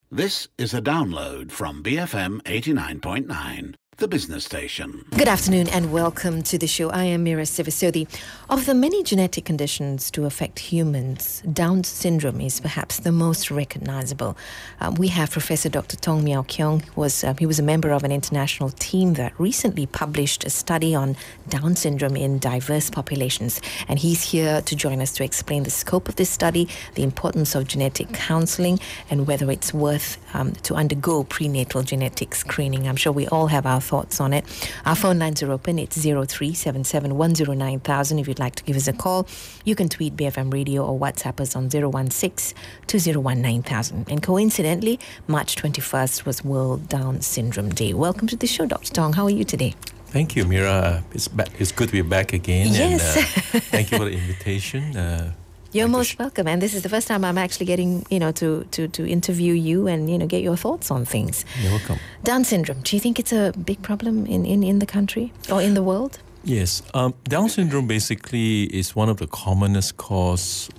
This is a download from BFM 89.9, the business station. Good afternoon and welcome to the show. I am Mira Sivasodi. Of the many genetic conditions to affect humans, Down syndrome is perhaps the most recognizable. We have Professor Dr. Tong Miao Keong. He was a member of an international team that recently published a study on Down syndrome in diverse populations. And he's here to join us to explain the scope of this study, the importance of genetic counseling, and whether it's worth to undergo prenatal genetic screening. I'm sure we all have our thoughts on it. Our phone lines are open. It's 0377109000. If you'd like to give us a call, you can tweet BFM Radio or WhatsApp us on 016-201-9000. And coincidentally, March 21st was World Down Syndrome Day. Welcome to the show, Dr. Tong. How are you today? Thank you, Mira. It's good to be back again. Yes. And, thank you for the invitation. You're most welcome, and this is the first time I'm actually getting, to interview you and, get your thoughts on things. You're welcome. Down syndrome, do you think it's a big problem in the country or in the world? Yes. Down syndrome basically is one of the commonest cause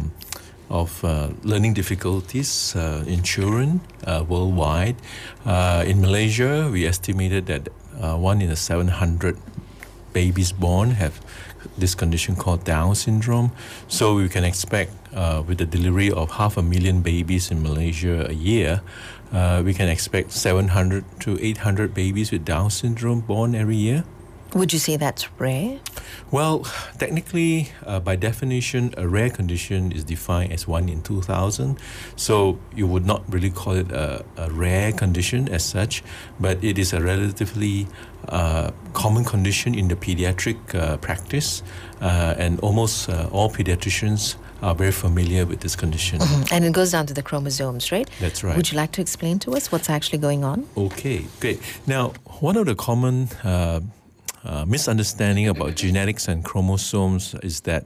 of learning difficulties in children worldwide. In Malaysia, we estimated that 1 in 700 babies born have this condition called Down syndrome. So we can expect with the delivery of 500,000 babies in Malaysia a year, we can expect 700 to 800 babies with Down syndrome born every year. Would you say that's rare? Well, technically, by definition, a rare condition is defined as 1 in 2,000. So you would not really call it a rare condition as such, but it is a relatively common condition in the pediatric practice, and almost all pediatricians are very familiar with this condition. Mm-hmm. And it goes down to the chromosomes, right? That's right. Would you like to explain to us what's actually going on? Okay, great. Now, one of the common misunderstanding about genetics and chromosomes is that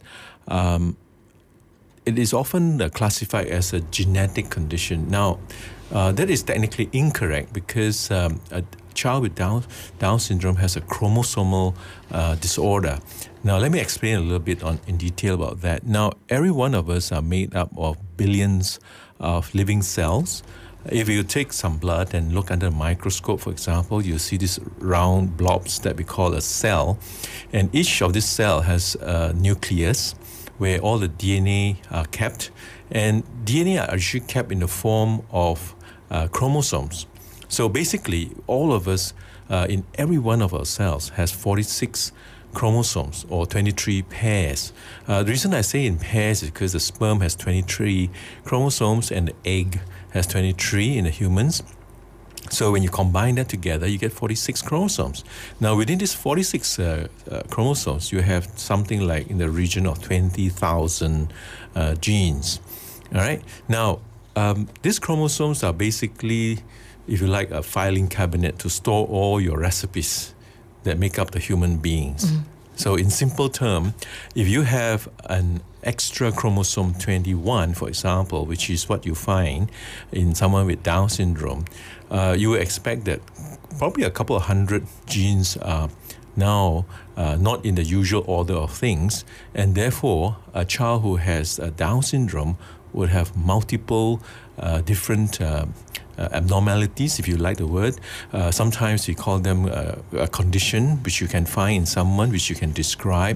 it is often classified as a genetic condition. Now, that is technically incorrect because a child with Down syndrome has a chromosomal disorder. Now, let me explain a little bit in detail about that. Now, every one of us are made up of billions of living cells. If you take some blood and look under a microscope, for example, you'll see these round blobs that we call a cell. And each of this cell has a nucleus where all the DNA are kept. And DNA are actually kept in the form of chromosomes. So basically, all of us, in every one of our cells, has 46 chromosomes or 23 pairs. The reason I say in pairs is because the sperm has 23 chromosomes and the egg has 23 in the humans. So when you combine that together, you get 46 chromosomes. Now, within these 46 chromosomes, you have something like in the region of 20,000 genes. All right? Now, these chromosomes are basically, if you like, a filing cabinet to store all your recipes that make up the human beings. Mm-hmm. So in simple terms, if you have an extra chromosome 21, for example, which is what you find in someone with Down syndrome, you would expect that probably a couple of hundred genes are now not in the usual order of things, and therefore a child who has Down syndrome would have multiple different abnormalities, if you like the word. Sometimes we call them a condition which you can find in someone, which you can describe,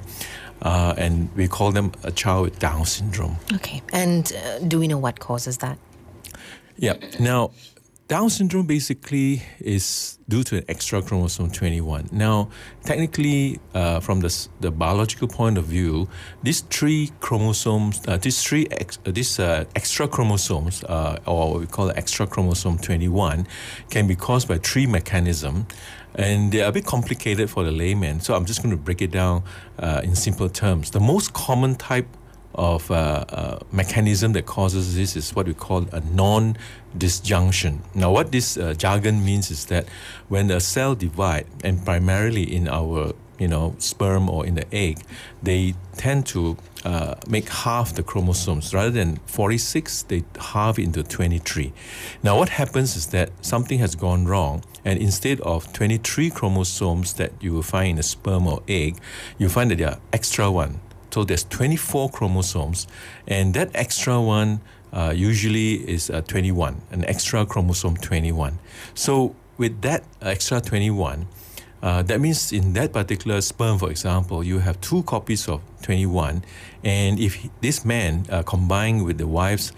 and we call them a child with Down syndrome. Okay, and do we know what causes that? Yeah, now Down syndrome basically is due to an extra chromosome 21. Now, technically, from the biological point of view, these three chromosomes, these extra chromosomes, or what we call extra chromosome 21, can be caused by three mechanisms. And they're a bit complicated for the layman, so I'm just going to break it down in simple terms. The most common type of mechanism that causes this is what we call a non-disjunction. Now, what this jargon means is that when a cell divides, and primarily in our sperm or in the egg, they tend to make half the chromosomes. Rather than 46, they halve into 23. Now, what happens is that something has gone wrong, and instead of 23 chromosomes that you will find in a sperm or egg, you find that there are extra one. So there's 24 chromosomes, and that extra one usually is 21, an extra chromosome 21. So with that extra 21, that means in that particular sperm, for example, you have 2 copies of 21, and if this man combined with the wife's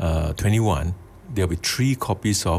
21, there'll be 3 copies of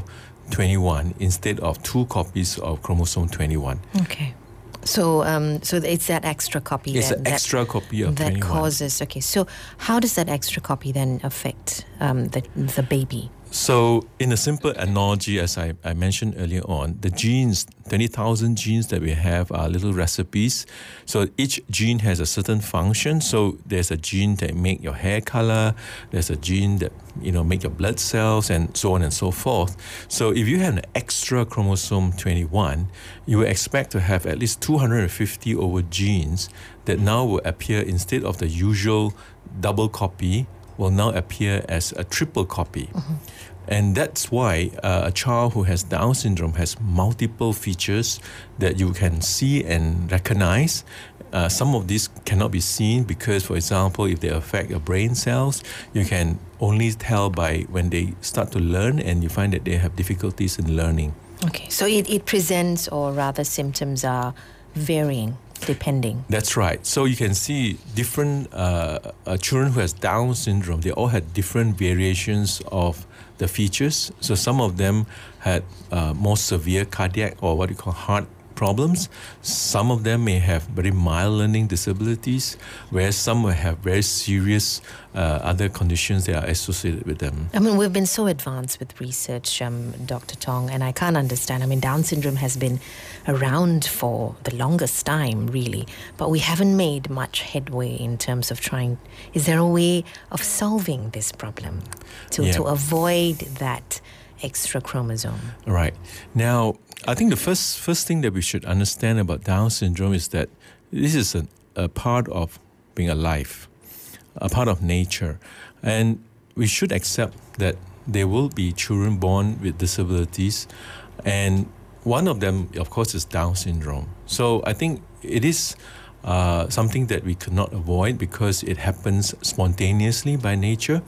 21 instead of 2 copies of chromosome 21. Okay. So it's that extra copy. It's an extra copy of 21. That causes. Okay. So how does that extra copy then affect the baby? So in a simple analogy, as I mentioned earlier on, the genes, 20,000 genes that we have are little recipes. So each gene has a certain function. So there's a gene that make your hair color. There's a gene that, make your blood cells and so on and so forth. So if you have an extra chromosome 21, you will expect to have at least 250 over genes that now will appear instead of the usual double copy, will now appear as a triple copy. Mm-hmm. And that's why a child who has Down syndrome has multiple features that you can see and recognize. Some of these cannot be seen because, for example, if they affect your brain cells, you can only tell by when they start to learn and you find that they have difficulties in learning. Okay, so it presents, or rather symptoms are varying. Depending. That's right. So you can see different children who has Down syndrome, they all had different variations of the features. So some of them had more severe cardiac or what you call heart problems. Some of them may have very mild learning disabilities, whereas some will have very serious other conditions that are associated with them. I mean, we've been so advanced with research, Dr. Tong, and I can't understand. I mean, Down syndrome has been around for the longest time, really, but we haven't made much headway in terms of trying. Is there a way of solving this problem to avoid that extra chromosome? Right. Now, I think the first thing that we should understand about Down syndrome is that this is a part of being alive, a part of nature. And we should accept that there will be children born with disabilities. And one of them, of course, is Down syndrome. So I think it is something that we could not avoid because it happens spontaneously by nature.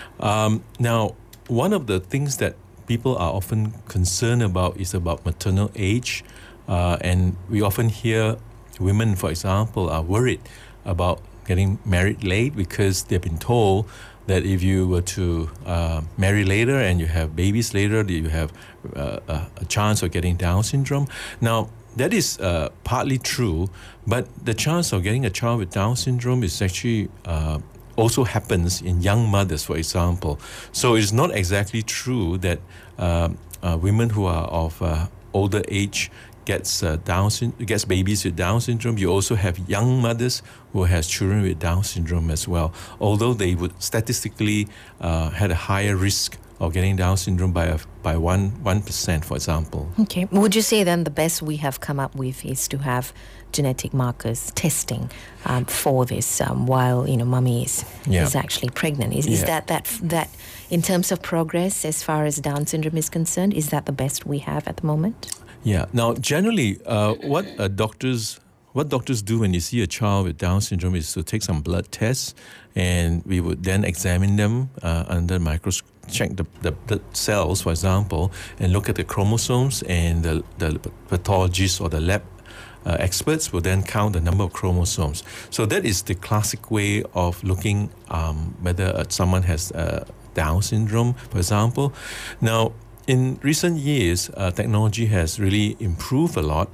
Now, one of the things that people are often concerned about is about maternal age. And we often hear women, for example, are worried about getting married late because they've been told that if you were to marry later and you have babies later, you have a chance of getting Down syndrome. Now, that is partly true, but the chance of getting a child with Down syndrome is actually also happens in young mothers, for example. So it's not exactly true that women who are of older age gets babies with Down syndrome. You also have young mothers who has children with Down syndrome as well, although they would statistically had a higher risk of getting Down syndrome by 1%, for example. Okay. Would you say then the best we have come up with is to have genetic markers testing for this while mummy is actually pregnant? Is that in terms of progress as far as Down syndrome is concerned, is that the best we have at the moment? Yeah. Now, generally, what doctors do when you see a child with Down syndrome is to take some blood tests, and we would then examine them under microscope, check the blood cells, for example, and look at the chromosomes, and the pathologists or the lab experts will then count the number of chromosomes. So that is the classic way of looking whether someone has Down syndrome, for example. Now, in recent years, technology has really improved a lot.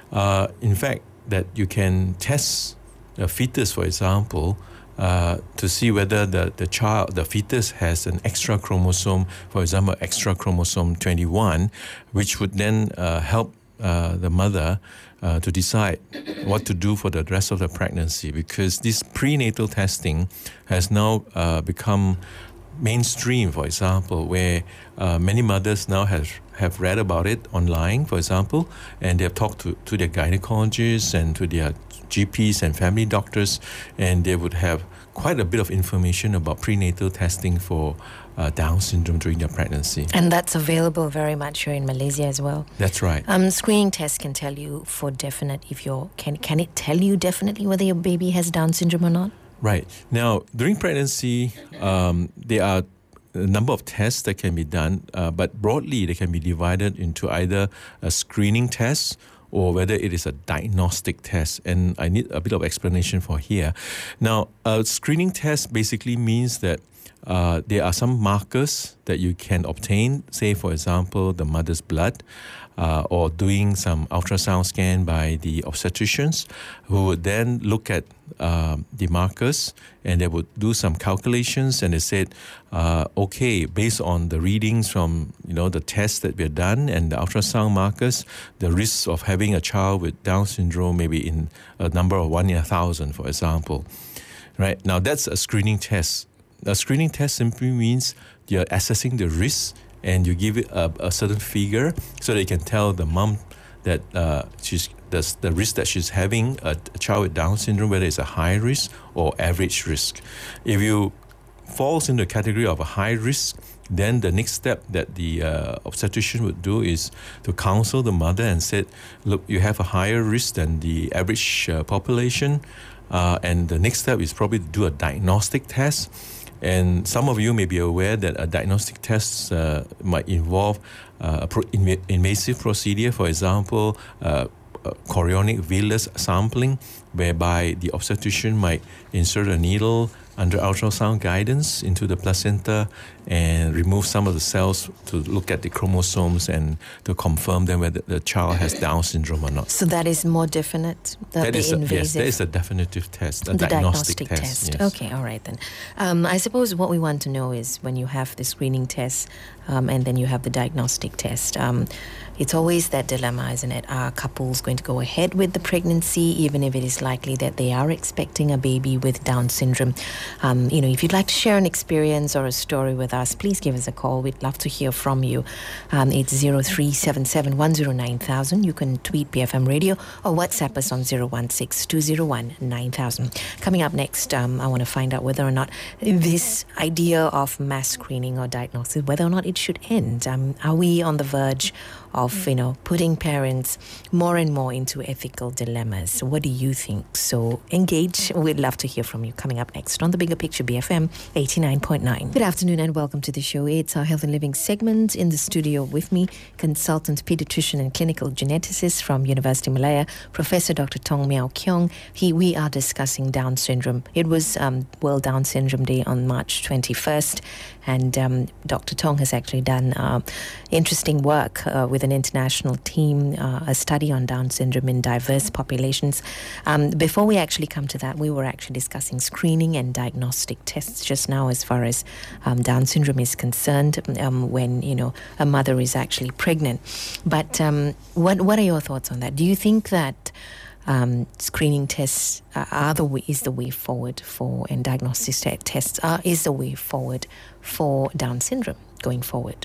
In fact, that you can test a fetus, for example, to see whether the fetus has an extra chromosome, for example, extra chromosome 21, which would then help the mother to decide what to do for the rest of the pregnancy, because this prenatal testing has now become mainstream, for example, where many mothers now have read about it online, for example, and they have talked to their gynecologists and to their GPs and family doctors, and they would have quite a bit of information about prenatal testing for Down syndrome during their pregnancy. And that's available very much here in Malaysia as well. That's right. Screening tests can tell you for definite if can it tell you definitely whether your baby has Down syndrome or not? Right. Now, during pregnancy, there are a number of tests that can be done, but broadly they can be divided into either a screening test or whether it is a diagnostic test. And I need a bit of explanation for here. Now, a screening test basically means that there are some markers that you can obtain, say, for example, the mother's blood, or doing some ultrasound scan by the obstetricians, who would then look at the markers, and they would do some calculations, and they said, okay, based on the readings from the tests that were done and the ultrasound markers, the risks of having a child with Down syndrome may be in a number of 1 in 1,000, for example. Right now, that's a screening test. A screening test simply means you're assessing the risk, and you give it a certain figure so that you can tell the mom that the risk that she's having a child with Down syndrome, whether it's a high risk or average risk. If you falls in the category of a high risk, then the next step that the obstetrician would do is to counsel the mother and said, look, you have a higher risk than the average population, and the next step is probably to do a diagnostic test. And some of you may be aware that a diagnostic test might involve invasive procedure, for example, chorionic villus sampling, whereby the obstetrician might insert a needle under ultrasound guidance into the placenta and remove some of the cells to look at the chromosomes and to confirm then whether the child has Down syndrome or not. So that is more definite, yes, that is a definitive test, a diagnostic test. Yes. Okay, all right then. I suppose what we want to know is when you have the screening test and then you have the diagnostic test, it's always that dilemma, isn't it? Are couples going to go ahead with the pregnancy even if it is likely that they are expecting a baby with Down syndrome? If you'd like to share an experience or a story with us, please give us a call. We'd love to hear from you. It's 0377 109,000. You can tweet BFM Radio or WhatsApp us on 016 201 9000. Coming up next, I want to find out whether or not this idea of mass screening or diagnosis, whether or not it should end. Are we on the verge of putting parents more and more into ethical dilemmas? What do you think? So engage. We'd love to hear from you. Coming up next on The Bigger Picture, BFM 89.9. Good afternoon and welcome to the show. It's our Health and Living segment. In the studio with me, consultant pediatrician and clinical geneticist from University of Malaya, Professor Dr. Tong Miao Keong. We are discussing Down syndrome. It was World Down Syndrome Day on March 21st, and Dr. Tong has actually done interesting work with an international team, a study on Down syndrome in diverse populations. Before we actually come to that, we were actually discussing screening and diagnostic tests just now as far as Down syndrome is concerned, when a mother is actually pregnant. But what are your thoughts on that? Do you think that screening tests is the way forward for, and diagnostic tests is the way forward for Down syndrome going forward?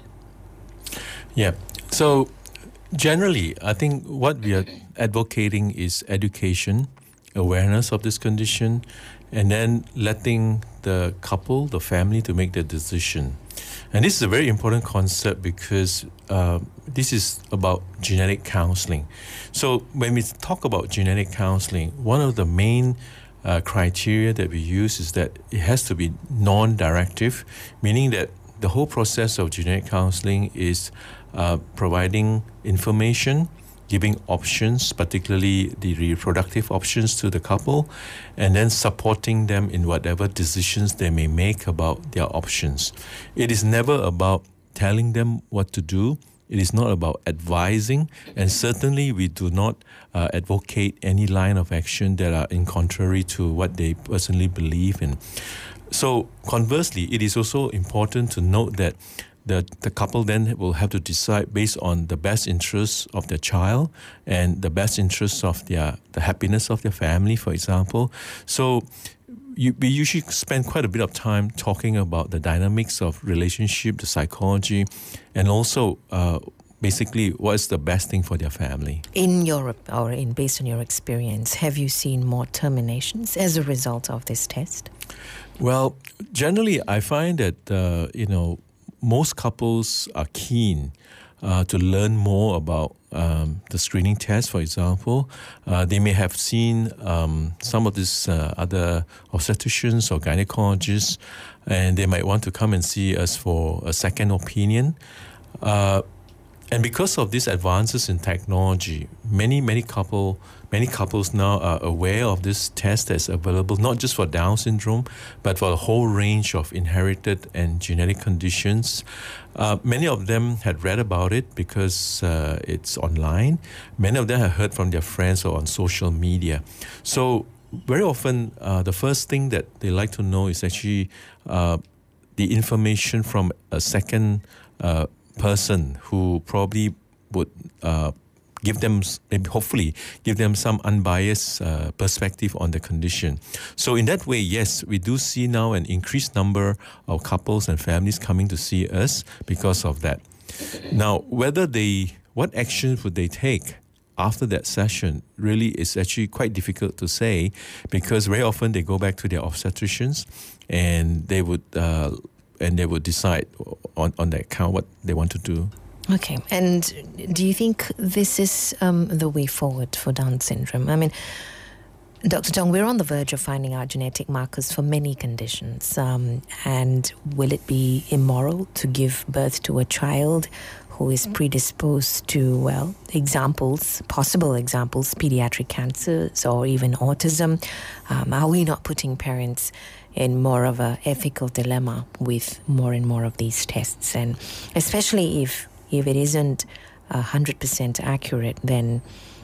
Yeah. So generally, I think what we are advocating is education, awareness of this condition, and then letting the couple, the family, to make the decision. And this is a very important concept because this is about genetic counseling. So when we talk about genetic counseling, one of the main criteria that we use is that it has to be non-directive, meaning that the whole process of genetic counseling is providing information, giving options, particularly the reproductive options to the couple, and then supporting them in whatever decisions they may make about their options. It is never about telling them what to do. It is not about advising, and certainly we do not advocate any line of action that are in contrary to what they personally believe in. So conversely, it is also important to note that the couple then will have to decide based on the best interests of their child and the best interests of the happiness of their family, for example. So we usually spend quite a bit of time talking about the dynamics of relationship, the psychology, and also basically what is the best thing for their family. In Europe, or based on your experience, have you seen more terminations as a result of this test? Well, generally, I find that most couples are keen to learn more about the screening test, for example. They may have seen some of these other obstetricians or gynecologists, and they might want to come and see us for a second opinion. And because of these advances in technology, many couples now are aware of this test that's available, not just for Down syndrome, but for a whole range of inherited and genetic conditions. Many of them had read about it because it's online. Many of them have heard from their friends or on social media. So very often, the first thing that they like to know is actually the information from a second person who probably would give them, hopefully, give them some unbiased perspective on the condition. So in that way, yes, we do see now an increased number of couples and families coming to see us because of that. Now, what actions would they take after that session really is actually quite difficult to say, because very often they go back to their obstetricians and they would decide on that account what they want to do. Okay. And do you think this is the way forward for Down syndrome? I mean, Dr. Tong, we're on the verge of finding out genetic markers for many conditions. And will it be immoral to give birth to a child who is predisposed to, possible examples, pediatric cancers or even autism? Are we not putting parents in more of an ethical dilemma with more and more of these tests? And especially if it isn't 100% accurate, then,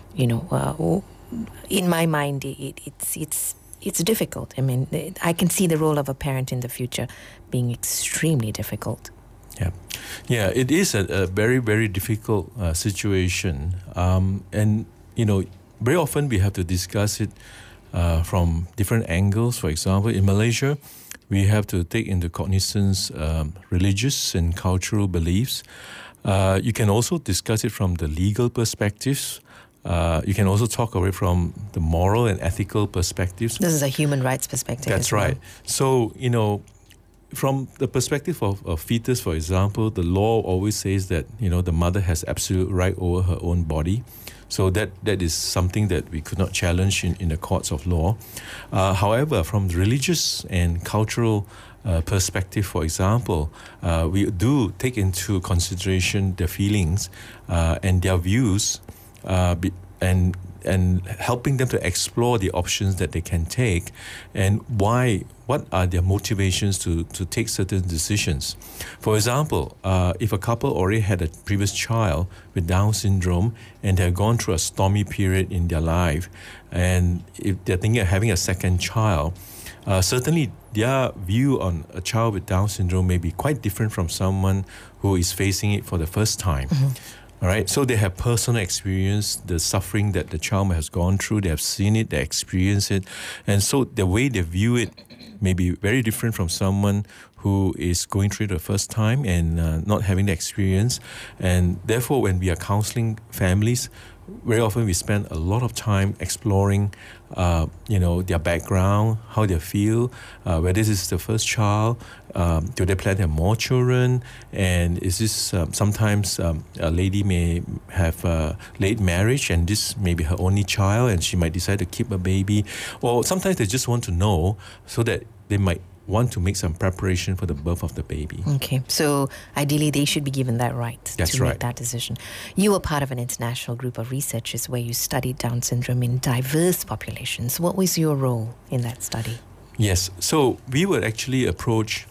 in my mind, it's difficult. I mean, I can see the role of a parent in the future being extremely difficult. Yeah, it is a very, very difficult situation. And, very often we have to discuss it from different angles. For example, in Malaysia, we have to take into cognizance religious and cultural beliefs. You can also discuss it from the legal perspectives. You can also talk away from the moral and ethical perspectives. This is a human rights perspective. That's right. So, from the perspective of a fetus, for example, the law always says that, the mother has absolute right over her own body. So that is something that we could not challenge in the courts of law. However, from the religious and cultural perspective, for example, we do take into consideration their feelings and their views, and helping them to explore the options that they can take and what are their motivations to take certain decisions. For example, if a couple already had a previous child with Down syndrome and they have gone through a stormy period in their life, and if they're thinking of having a second child, certainly their view on a child with Down syndrome may be quite different from someone who is facing it for the first time. Mm-hmm. All right, so they have personal experience, the suffering that the child has gone through. They have seen it, they experience it, and so the way they view it may be very different from someone who is going through it the first time and not having the experience. And therefore, when we are counseling families, very often we spend a lot of time exploring, their background, how they feel, whether this is the first child, do they plan to have more children, and is this sometimes a lady may have a late marriage and this may be her only child and she might decide to keep a baby, or sometimes they just want to know so that they might want to make some preparation for the birth of the baby. Okay, so ideally they should be given that right make that decision. You were part of an international group of researchers where you studied Down syndrome in diverse populations. What was your role in that study? Yes, so we were actually approached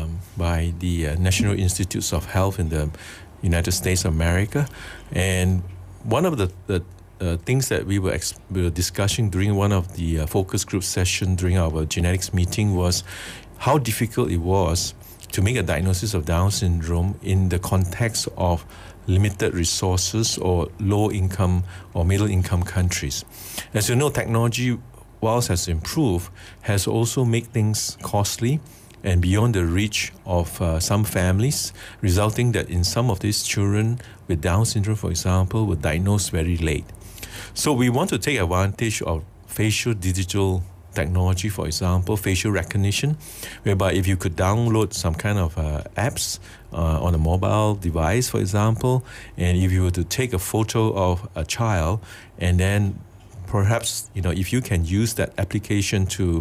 by the National Institutes of Health in the United States of America, and one of the things that we were discussing during one of the focus group session during our genetics meeting was how difficult it was to make a diagnosis of Down syndrome in the context of limited resources or low income or middle income countries. As you know, technology, whilst has improved, has also made things costly and beyond the reach of some families, resulting that in some of these children with Down syndrome, for example, were diagnosed very late. So we want to take advantage of facial digital technology, for example, facial recognition, whereby if you could download some kind of apps on a mobile device, for example, and if you were to take a photo of a child, and then perhaps, if you can use that application to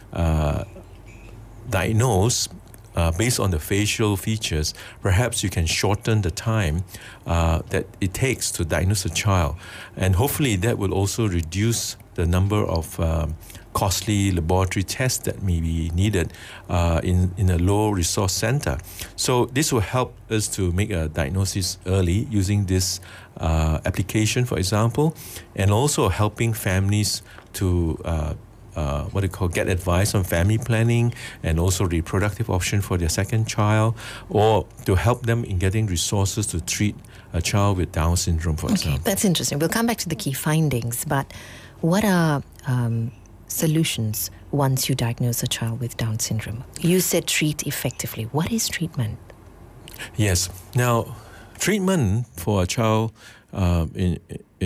diagnose based on the facial features, perhaps you can shorten the time that it takes to diagnose a child. And hopefully that will also reduce the number of costly laboratory tests that may be needed in a low-resource center. So this will help us to make a diagnosis early using this application, for example, and also helping families to get advice on family planning and also reproductive option for their second child, or to help them in getting resources to treat a child with Down syndrome, for example. That's interesting. We'll come back to the key findings, but what are solutions once you diagnose a child with Down syndrome? You said treat effectively. What is treatment? Yes. Now, treatment for a child in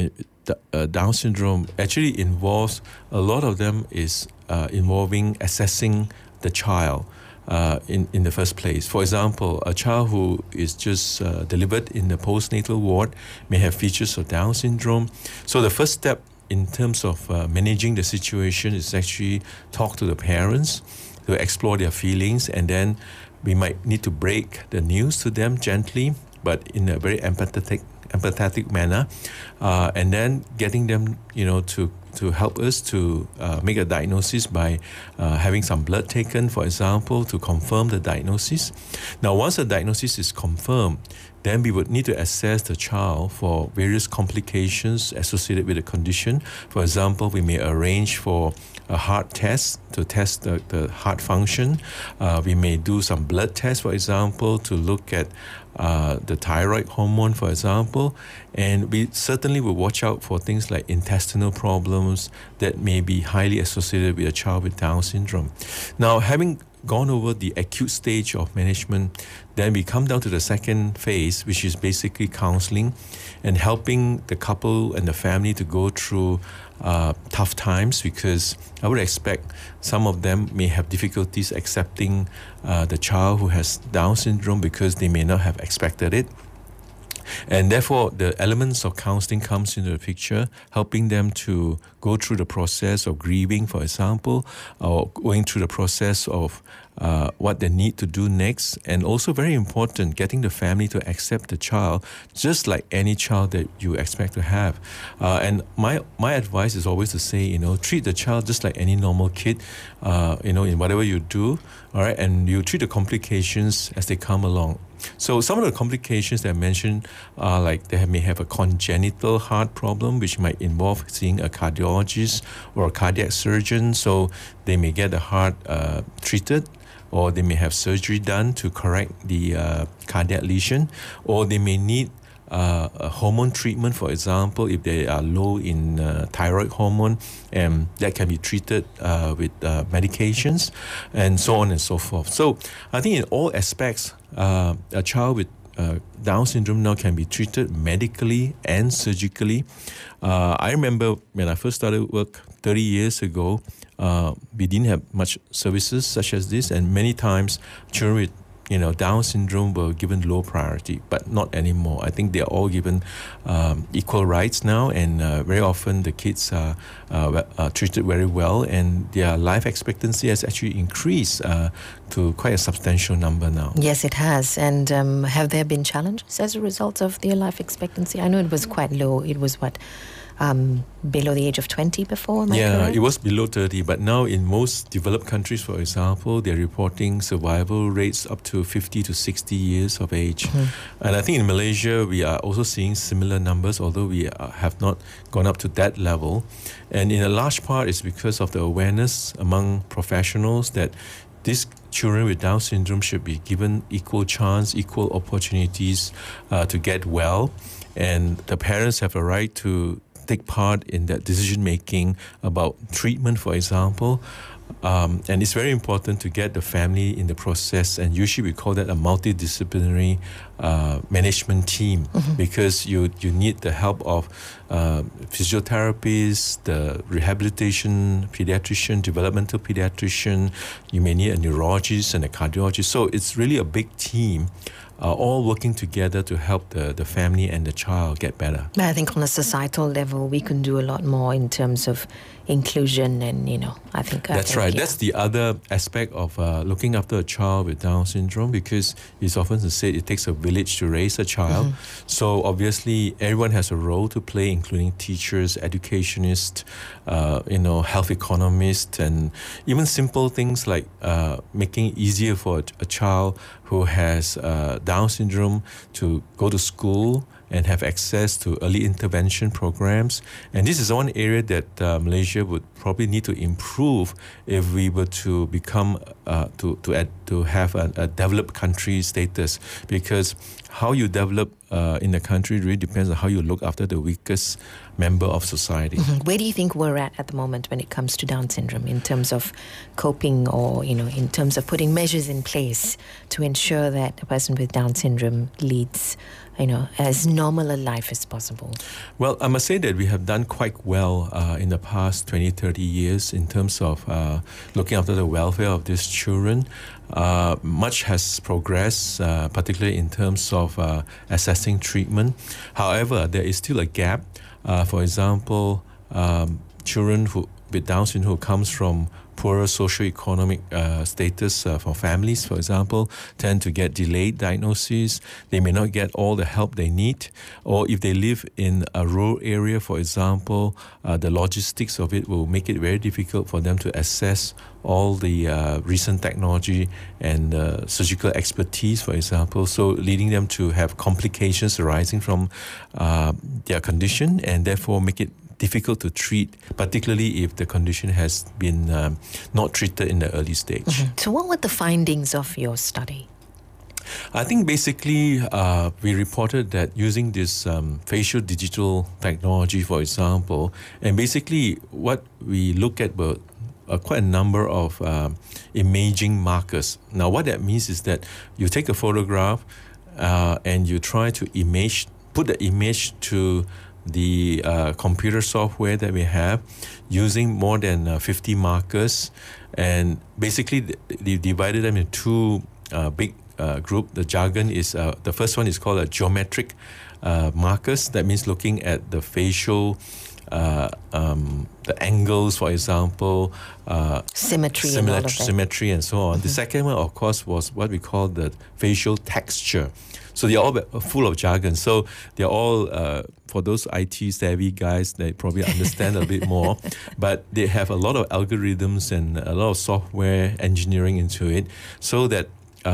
Down syndrome actually involves, a lot of them is involving assessing the child in the first place. For example, a child who is just delivered in the postnatal ward may have features of Down syndrome. So the first step in terms of managing the situation is actually talk to the parents, to explore their feelings, and then we might need to break the news to them gently, but in a very empathetic manner, and then getting them, to help us to make a diagnosis by having some blood taken, for example, to confirm the diagnosis. Now, once the diagnosis is confirmed, then we would need to assess the child for various complications associated with the condition. For example, we may arrange for a heart test to test the heart function. We may do some blood tests, for example, to look at the thyroid hormone, for example. And we certainly will watch out for things like intestinal problems that may be highly associated with a child with Down syndrome. Now, having gone over the acute stage of management, then we come down to the second phase, which is basically counseling and helping the couple and the family to go through tough times, because I would expect some of them may have difficulties accepting the child who has Down syndrome because they may not have expected it. And therefore, the elements of counseling comes into the picture, helping them to go through the process of grieving, for example, or going through the process of what they need to do next. And also very important, getting the family to accept the child just like any child that you expect to have. And my advice is always to say, treat the child just like any normal kid, in whatever you do, all right? And you treat the complications as they come along. So some of the complications that I mentioned are like they may have a congenital heart problem, which might involve seeing a cardiologist or a cardiac surgeon. So they may get the heart treated, or they may have surgery done to correct the cardiac lesion, or they may need a hormone treatment, for example, if they are low in thyroid hormone, and that can be treated with medications, and so on and so forth. So I think in all aspects, a child with Down syndrome now can be treated medically and surgically. I remember when I first started work 30 years ago, we didn't have much services such as this, and many times children with Down syndrome were given low priority, but not anymore. I think they are all given equal rights now, and very often the kids are treated very well, and their life expectancy has actually increased to quite a substantial number now. Yes, it has. And have there been challenges as a result of their life expectancy? I know it was quite low. It was below the age of 20 before, am I correct? It was below 30, but now in most developed countries, for example, they're reporting survival rates up to 50 to 60 years of age. And I think in Malaysia, we are also seeing similar numbers, although we have not gone up to that level. And in a large part, it's because of the awareness among professionals that these children with Down syndrome should be given equal chance, equal opportunities to get well. And the parents have a right to take part in that decision-making about treatment, for example. And it's very important to get the family in the process, and usually we call that a multidisciplinary management team, because you need the help of physiotherapists, the rehabilitation pediatrician, developmental pediatrician. You may need a neurologist and a cardiologist. So it's really a big team, all working together to help the family and the child get better. I think on a societal level, we can do a lot more in terms of inclusion, and I think that's right. Yeah. That's the other aspect of looking after a child with Down syndrome, because it's often said it takes a village to raise a child. So obviously everyone has a role to play, including teachers, educationists, health economists, and even simple things like making it easier for a child who has Down syndrome to go to school and have access to early intervention programs. And this is one area that Malaysia would probably need to improve if we were to become, to have a developed country status, because how you develop in the country really depends on how you look after the weakest member of society. Where do you think we're at the moment when it comes to Down syndrome in terms of coping, or, in terms of putting measures in place to ensure that a person with Down syndrome leads as normal a life as possible? Well, I must say that we have done quite well in the past 20, 30 years in terms of looking after the welfare of these children. Much has progressed, particularly in terms of assessing treatment. However, there is still a gap. For example, children with Down syndrome who comes from poorer socioeconomic status for families, for example, tend to get delayed diagnoses. They may not get all the help they need. Or if they live in a rural area, for example, the logistics of it will make it very difficult for them to assess all the recent technology and surgical expertise, for example, so leading them to have complications arising from their condition, and therefore make it difficult to treat, particularly if the condition has been not treated in the early stage. So what were the findings of your study? I think basically we reported that using this facial digital technology, for example, and basically what we look at were quite a number of imaging markers. Now what that means is that you take a photograph and you try to put the image to the computer software that we have using more than 50 markers, and basically they divided them into two big group. The jargon is the first one is called a geometric markers. That means looking at the facial the angles, for example, symmetry and so on. The second one, of course, was what we call the facial texture. So they're all full of jargon. So they're all, for those IT savvy guys, they probably understand a bit more. But they have a lot of algorithms and a lot of software engineering into it, so that,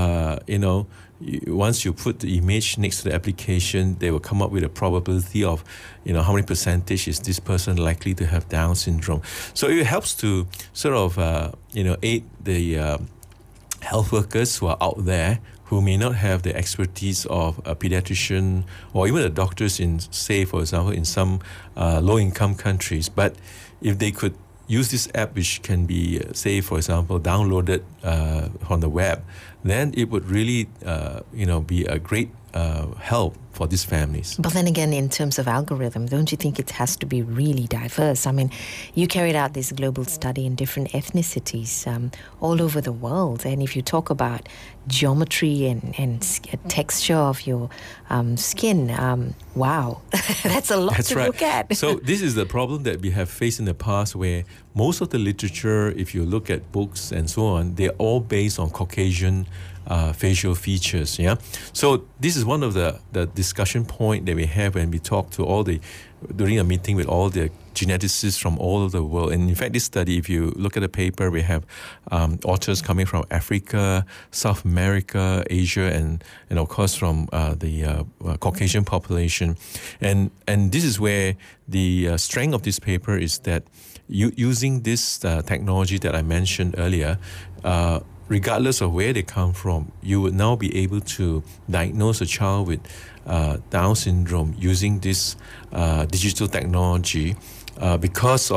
once you put the image next to the application, they will come up with a probability of, how many percentage is this person likely to have Down syndrome. So it helps to sort of, aid the health workers who are out there who may not have the expertise of a pediatrician or even the doctors in, say, for example, in some low-income countries. But if they could use this app, which can be, say, for example, downloaded on the web, then it would really, be a great help for these families. But then again, in terms of algorithm, don't you think it has to be really diverse? I mean, you carried out this global study in different ethnicities all over the world. And if you talk about geometry and texture of your skin, wow, that's a lot to look at. So this is the problem that we have faced in the past, where most of the literature, if you look at books and so on, they're all based on Caucasian facial features. So this is one of the discussion point that we have when we talk to during a meeting with all the geneticists from all over the world. And in fact, this study, if you look at the paper, we have authors coming from Africa, South America, Asia, and of course from the Caucasian population. And this is where the strength of this paper is that using this technology that I mentioned earlier, regardless of where they come from, you would now be able to diagnose a child with Down syndrome using this digital technology because of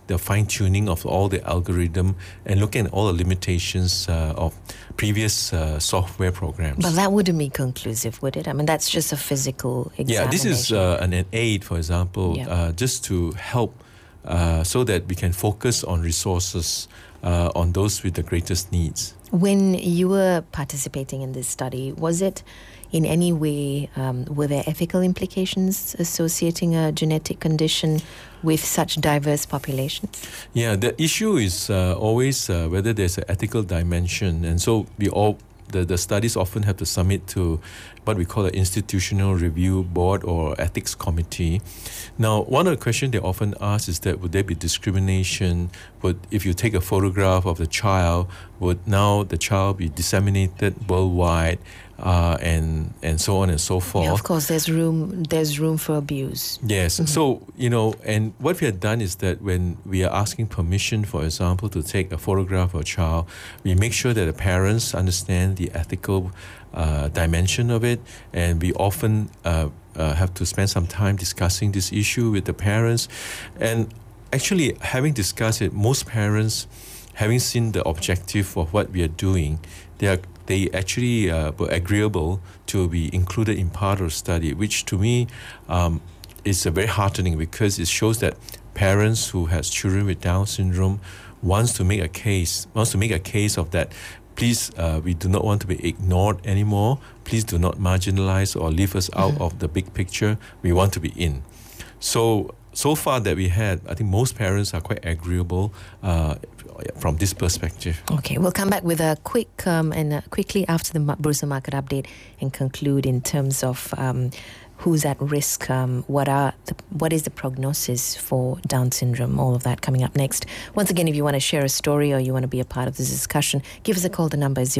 the fine-tuning of all the algorithm and looking at all the limitations of previous software programs. But that wouldn't be conclusive, would it? I mean, that's just a physical examination. Yeah, this is an aid, for example, just to help so that we can focus on resources on those with the greatest needs. When you were participating in this study, was it in any way, were there ethical implications associating a genetic condition with such diverse populations? Yeah, the issue is always whether there's an ethical dimension. And so the studies often have to submit to what we call an institutional review board or ethics committee. Now, one of the questions they often ask is that would there be discrimination? If you take a photograph of the child, would now the child be disseminated worldwide, and so on and so forth? Yeah, of course, there's room for abuse. Yes. Mm-hmm. So, and what we have done is that when we are asking permission, for example, to take a photograph of a child, we make sure that the parents understand the ethical dimension of it, and we often have to spend some time discussing this issue with the parents. And actually, having discussed it, most parents, having seen the objective of what we are doing, they actually were agreeable to be included in part of the study, which to me is very heartening, because it shows that parents who has children with Down syndrome wants to make a case of that. Please, we do not want to be ignored anymore. Please do not marginalize or leave us out of the big picture. We want to be in. So far that we had, I think most parents are quite agreeable from this perspective. Okay, we'll come back with a quickly after the Bursa Market update and conclude in terms of who's at risk, what is the prognosis for Down syndrome, all of that coming up next. Once again, if you want to share a story or you want to be a part of this discussion, give us a call. The number is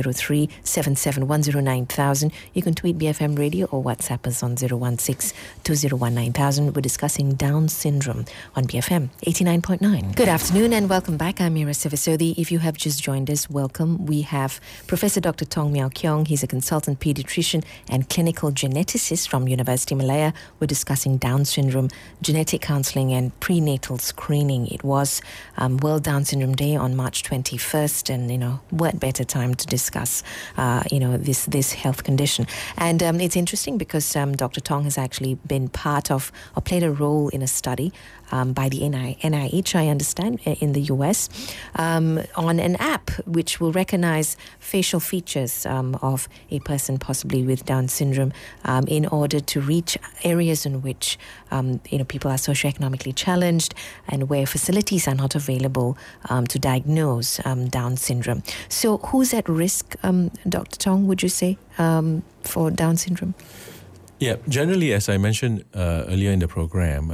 0377109000. You can tweet BFM Radio or WhatsApp us on 016-2019,000. We're discussing Down syndrome on BFM 89.9. Good afternoon and welcome back. I'm Mira Sivasodi. If you have just joined us, welcome. We have Professor Dr. Tong Miao Kiong. He's a consultant pediatrician and clinical geneticist from University Malaya. We're discussing Down syndrome, genetic counselling and prenatal screening. It was World Down Syndrome Day on March 21st, and what better time to discuss this health condition. And it's interesting because Dr. Tong has actually been part of or played a role in a study by the NIH, I understand, in the US, on an app which will recognize facial features of a person possibly with Down syndrome in order to reach areas in which people are socioeconomically challenged and where facilities are not available to diagnose Down syndrome. So who's at risk, Dr. Tong, would you say, for Down syndrome? Yeah, generally, as I mentioned earlier in the program,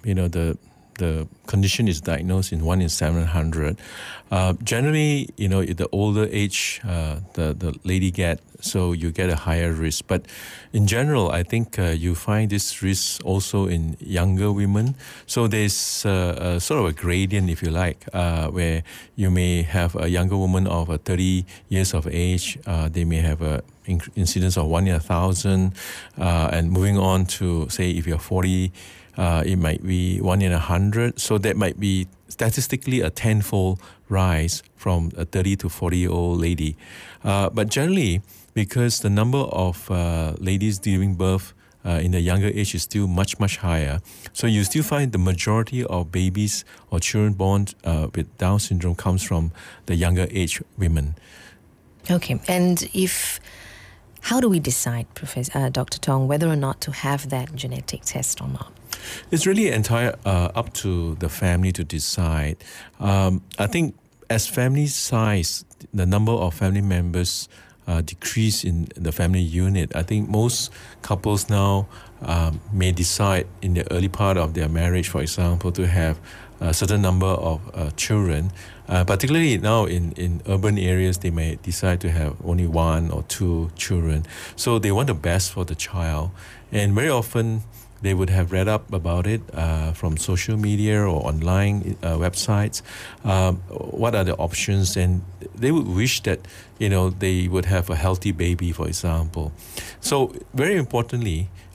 the condition is diagnosed in 1 in 700. Generally, the older age the lady so you get a higher risk. But in general, I think you find this risk also in younger women. So there's sort of a gradient, if you like, where you may have a younger woman of 30 years of age. They may have a incidence of 1 in 1,000. And moving on to, say, if you're 40, it might be 1 in 100. So that might be statistically a tenfold rise from a 30 to 40-year-old lady. But generally, because the number of ladies giving birth in the younger age is still much, much higher, so you still find the majority of babies or children born with Down syndrome comes from the younger age women. Okay, and how do we decide, Professor Dr. Tong, whether or not to have that genetic test or not? It's really entire up to the family to decide. I think as family size, the number of family members decrease in the family unit. I think most couples now may decide in the early part of their marriage, for example, to have a certain number of children. Particularly now in urban areas, they may decide to have only 1 or 2 children. So they want the best for the child. And very often, they would have read up about it from social media or online websites. What are the options? And they would wish that, they would have a healthy baby, for example. So very importantly,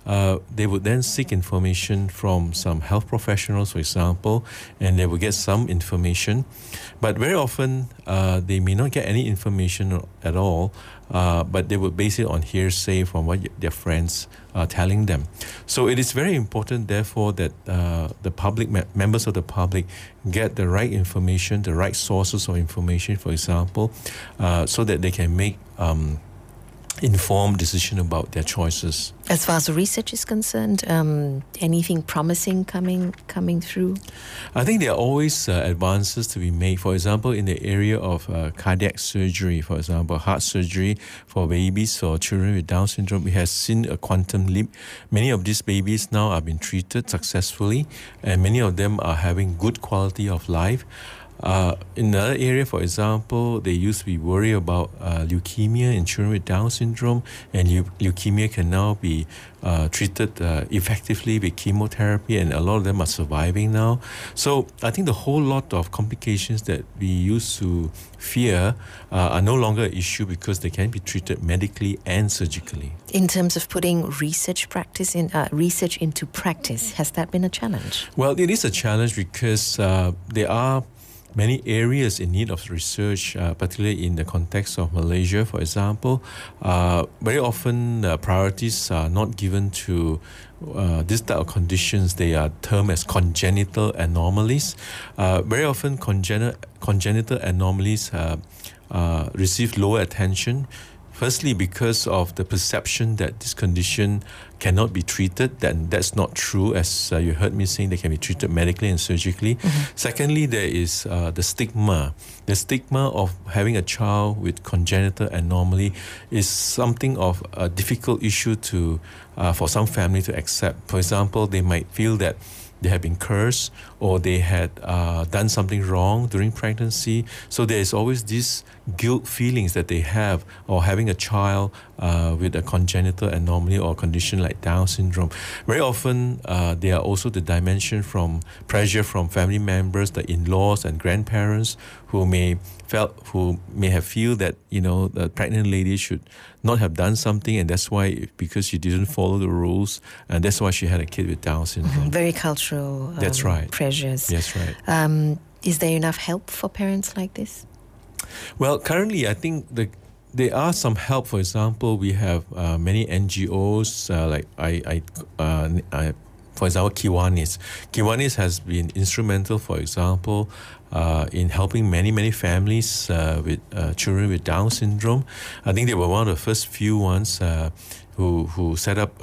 they would then seek information from some health professionals, for example, and they will get some information. But very often, they may not get any information at all, but they would base it on hearsay from what their friends are telling them. So it is very important, therefore, that the public, members of the public, get the right information, the right sources of information, for example, so that they can make informed decision about their choices. As far as research is concerned, anything promising coming through? I think there are always advances to be made. For example, in the area of cardiac surgery, for example, heart surgery for babies or children with Down syndrome, we have seen a quantum leap. Many of these babies now have been treated successfully, and many of them are having good quality of life. In another area, for example, they used to be worried about leukemia in children with Down syndrome, and leukemia can now be treated effectively with chemotherapy, and a lot of them are surviving now. So I think the whole lot of complications that we used to fear are no longer an issue because they can be treated medically and surgically. In terms of putting research into practice, has that been a challenge? Well, it is a challenge because there are many areas in need of research, particularly in the context of Malaysia, for example. Very often priorities are not given to this type of conditions. They are termed as congenital anomalies. Very often congenital anomalies receive lower attention. Firstly, because of the perception that this condition cannot be treated, then that's not true. As you heard me saying, they can be treated medically and surgically. Mm-hmm. Secondly, there is the stigma. The stigma of having a child with congenital anomaly is something of a difficult issue for some family to accept. For example, they might feel that they have been cursed or they had done something wrong during pregnancy. So there is always these guilt feelings that they have, or having a child with a congenital anomaly or condition like Down syndrome. Very often there are also the dimension from pressure from family members, the in-laws and grandparents who may have feel that the pregnant lady should not have done something, and that's why, because she didn't follow the rules, and that's why she had a kid with Down syndrome. Very cultural that's right. pressures. That's right. Is there enough help for parents like this? Well, currently I think there are some help. For example, we have many NGOs for example, Kiwanis. Kiwanis has been instrumental, for example, in helping many families with children with Down syndrome. I think they were one of the first few ones who set up,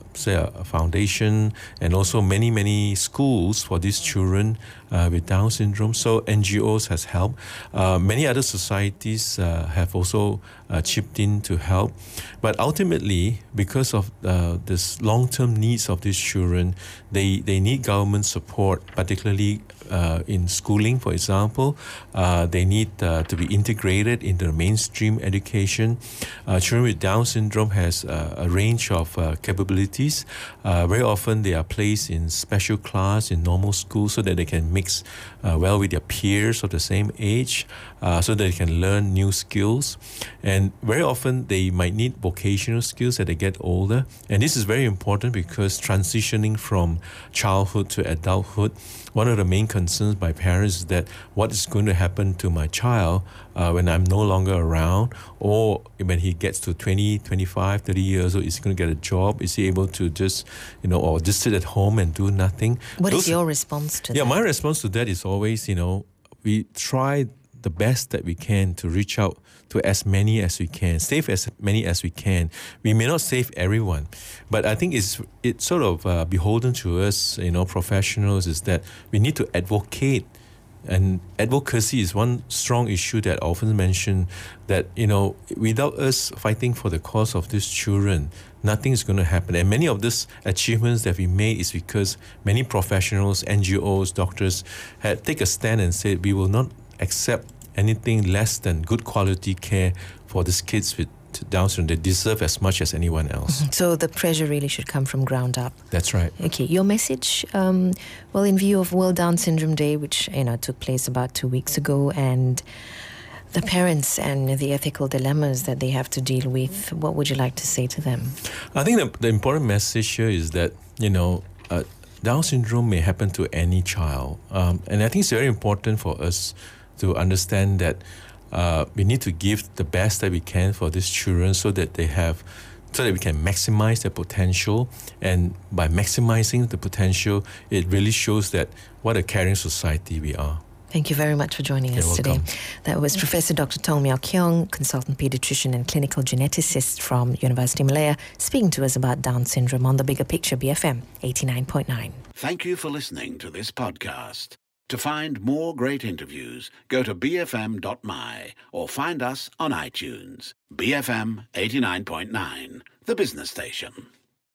a foundation, and also many schools for these children with Down syndrome. So NGOs has helped. Many other societies have also chipped in to help. But ultimately, because of this long-term needs of these children, they need government support, particularly in schooling, for example. They need to be integrated into the mainstream education. Children with Down syndrome has a range of capabilities. Very often they are placed in special class in normal school so that they can mix well with their peers of the same age, so that they can learn new skills. And very often they might need vocational skills as they get older. And this is very important because transitioning from childhood to adulthood, one of the main concerns by parents is that what is going to happen to my child when I'm no longer around, or when he gets to 20, 25, 30 years old, is he going to get a job? Is he able to just, or just sit at home and do nothing? What is your response to that? Yeah, my response to that is always, we try the best that we can to reach out to as many as we can, save as many as we can. We may not save everyone, but I think it's sort of beholden to us, professionals, is that we need to advocate. And advocacy is one strong issue that I often mention, that, without us fighting for the cause of these children, nothing is going to happen. And many of these achievements that we made is because many professionals, NGOs, doctors had take a stand and said, we will not accept anything less than good quality care for these kids with Down syndrome. They deserve as much as anyone else. So the pressure really should come from ground up. That's right. Okay, your message, in view of World Down Syndrome Day, which took place about 2 weeks ago, and The parents and the ethical dilemmas that they have to deal with, what would you like to say to them? I think the important message here is that, Down syndrome may happen to any child. And I think it's very important for us to understand that we need to give the best that we can for these children so that we can maximize their potential. And by maximizing the potential, it really shows that what a caring society we are. Thank you very much for joining us today. That was Professor Dr. Tong Miao Keong, consultant pediatrician and clinical geneticist from University Malaya, speaking to us about Down syndrome on The Bigger Picture, BFM 89.9. Thank you for listening to this podcast. To find more great interviews, go to bfm.my or find us on iTunes. BFM 89.9, the business station.